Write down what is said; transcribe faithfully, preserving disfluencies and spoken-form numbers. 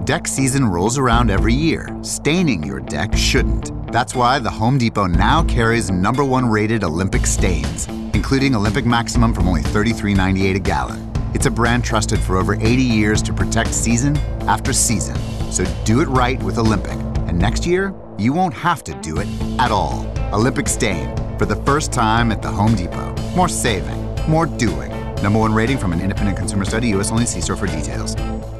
Deck season rolls around every year. Staining your deck shouldn't. That's why the Home Depot now carries number one rated Olympic stains, including Olympic Maximum from only thirty-three ninety-eight a gallon. It's a brand trusted for over eighty years to protect season after season. So do it right with Olympic. And next year, you won't have to do it at all. Olympic Stain, for the first time at the Home Depot. More saving, more doing. Number one rating from an independent consumer study, U S only. See store for details.